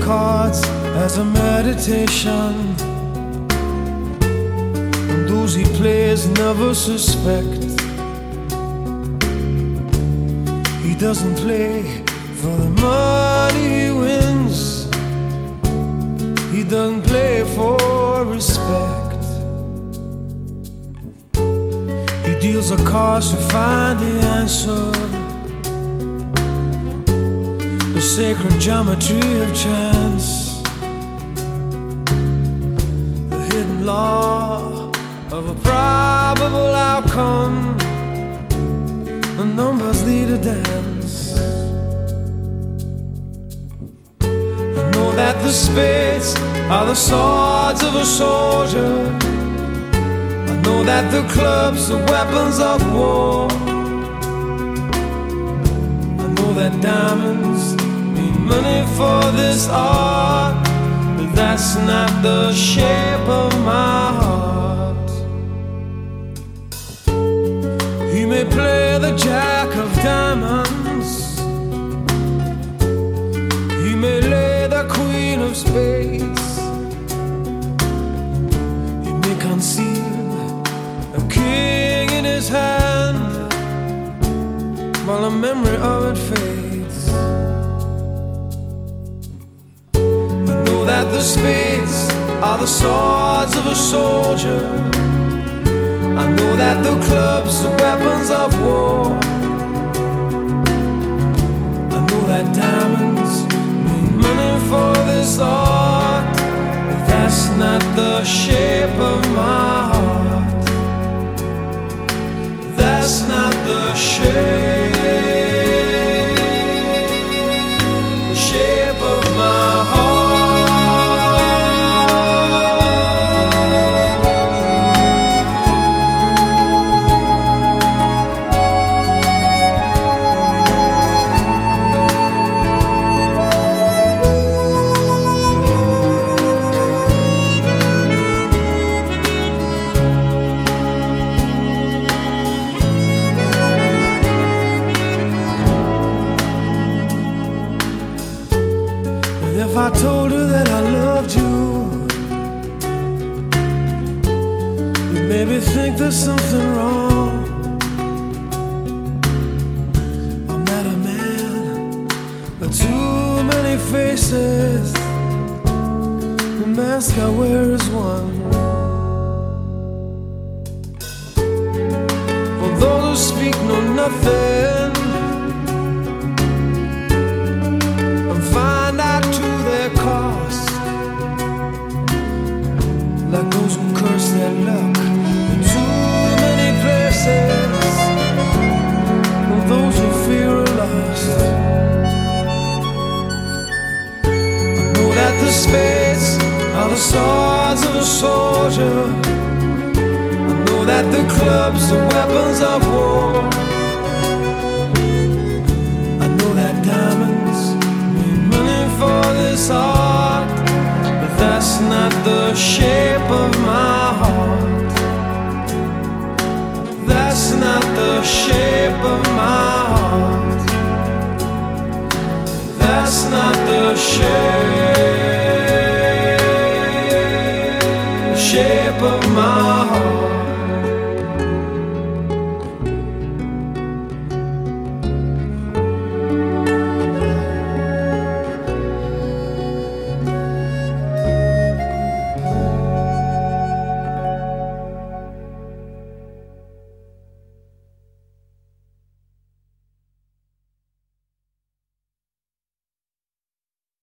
cards as a meditation, and those he plays never suspect. He doesn't play for the money he wins, he doesn't play for respect. He deals the cards to find the answer, the sacred geometry of chance, the hidden law of a probable outcome. The numbers lead a dance. I know that the spades are the swords of a soldier. I know that the clubs are weapons of war. I know that diamonds mean money for this art, but that's not the shape of my heart. He may play the jack of diamonds, he may lay the queen of spades, he may conceal a king in his hand while the memory of it fades. I know that the spades are the swords of a soldier. I know that the clubs are weapons of war. I know that diamonds mean money for this art, but that's not the shape of my heart. That's not the shape of my heart. If I told her that I loved you, you'd maybe think there's something wrong. I'm not a man, but too many faces. The mask I wear is one. For those who speak know nothing and find out to their cost, like those who curse their luck in too many places, or those who fear are lost. I know that the spades are the swords of a soldier. I know that the clubs are weapons of war. I know that diamonds mean money for this art, but that's not the shape of my heart. That's not the shape of my heart. That's not the shape